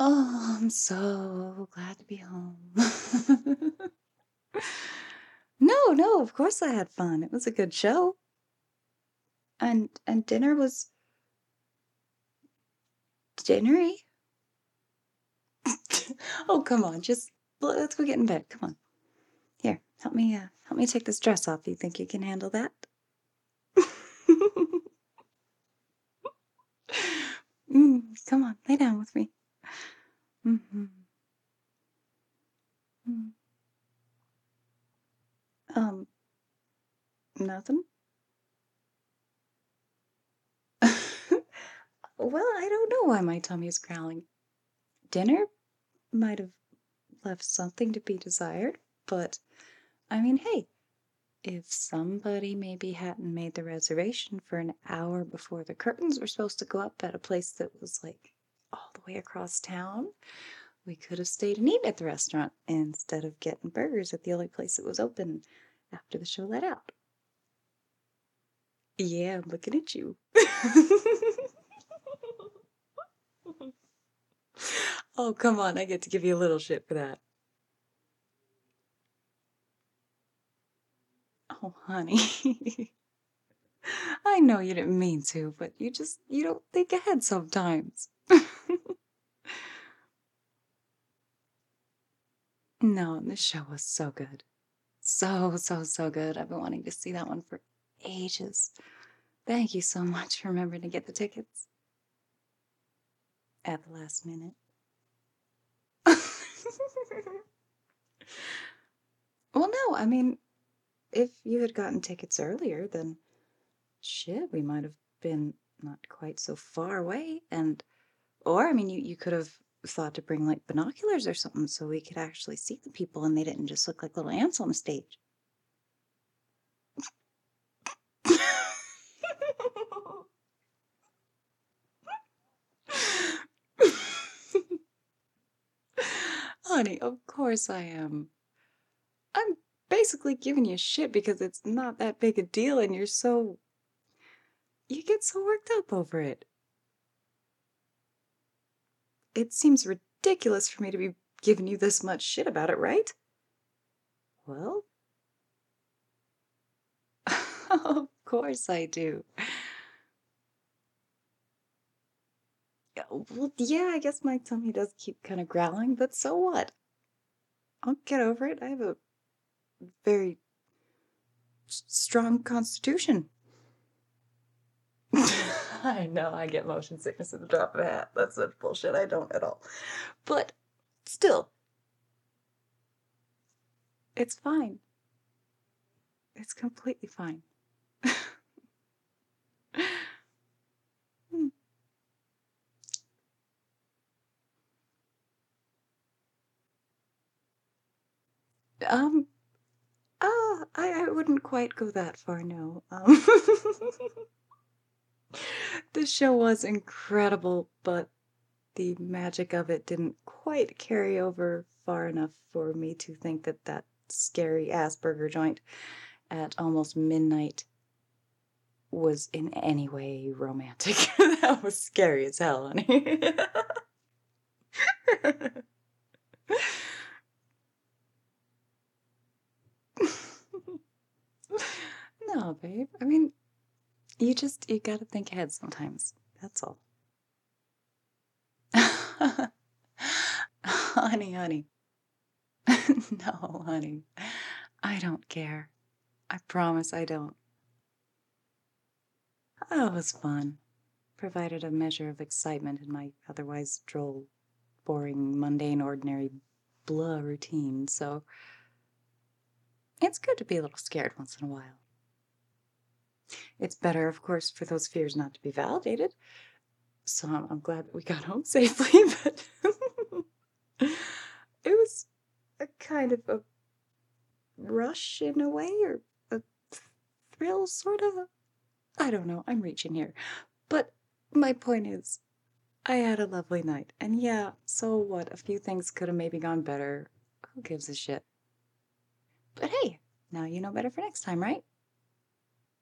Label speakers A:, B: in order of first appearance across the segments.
A: Oh, I'm so glad to be home. No, no, of course I had fun. It was a good show. And dinner was dinnery. Oh, come on, just let's go get in bed. Come on. Here, help me take this dress off. You think you can handle that? Come on, lay down with me. hmm Um, nothing. Well, I don't know why my tummy is growling. Dinner might have left something to be desired, but I mean, hey, if somebody maybe hadn't made the reservation for an hour before the curtains were supposed to go up at a place that was like all the way across town, we could have stayed and eaten at the restaurant instead of getting burgers at the only place that was open after the show let out. Yeah, I'm looking at you. Oh, come on, I get to give you a little shit for that. Oh, honey. I know you didn't mean to, but you don't think ahead sometimes. No, this show was so good. So, so, so good. I've been wanting to see that one for ages. Thank you so much for remembering to get the tickets at the last minute. Well, no, I mean, if you had gotten tickets earlier, then shit, we might have been not quite so far away. Or, I mean, you could have thought to bring like binoculars or something so we could actually see the people and they didn't just look like little ants on the stage. Honey, of course I am. I'm basically giving you shit because it's not that big a deal and you get so worked up over it. It seems ridiculous for me to be giving you this much shit about it, right? Well, of course I do. Yeah, well, yeah, I guess my tummy does keep kind of growling, but so what? I'll get over it. I have a very strong constitution. I know I get motion sickness at the drop of a hat. That's such bullshit. I don't at all. But still, it's fine. It's completely fine. Hmm. Um, I wouldn't quite go that far, no. The show was incredible, but the magic of it didn't quite carry over far enough for me to think that that scary ass burger joint at almost midnight was in any way romantic. That was scary as hell, honey. No, babe. I mean, you gotta think ahead sometimes. That's all. Honey, honey. No, honey. I don't care. I promise I don't. Oh, it was fun. Provided a measure of excitement in my otherwise droll, boring, mundane, ordinary, blah routine, so it's good to be a little scared once in a while. It's better, of course, for those fears not to be validated, so I'm glad that we got home safely, but it was a kind of a rush in a way, or a thrill, sort of. I don't know, I'm reaching here. But my point is, I had a lovely night. And yeah, so what? A few things could have maybe gone better. Who gives a shit? But hey, now you know better for next time, right?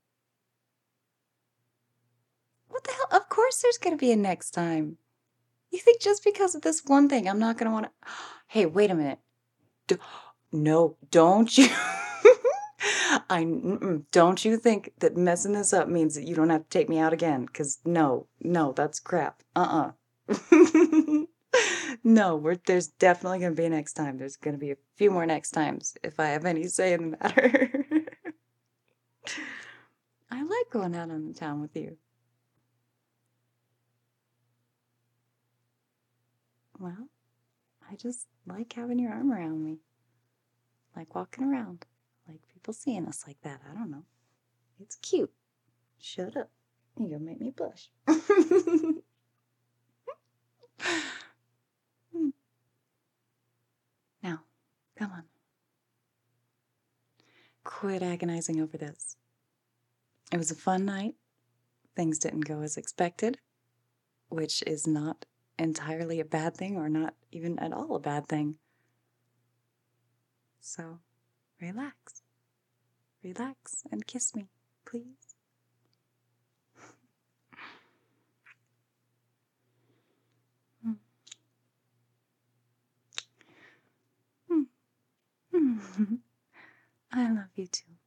A: What the hell? Of course there's gonna be a next time. You think just because of this one thing, I'm not gonna wanna Hey, wait a minute. D No, don't you don't you think that messing this up means that you don't have to take me out again? Cause no, no, that's crap. No, there's definitely gonna be a next time. There's gonna be a few more next times if I have any say in the matter. I like going out on the town with you. Well, I just like having your arm around me. Like walking around. Like people seeing us like that. I don't know. It's cute. Shut up. You're gonna make me blush. Now, come on. Quit agonizing over this. It was a fun night. Things didn't go as expected, which is not entirely a bad thing or not even at all a bad thing. So, relax. Relax and kiss me, please. Mm. Mm. I love you too.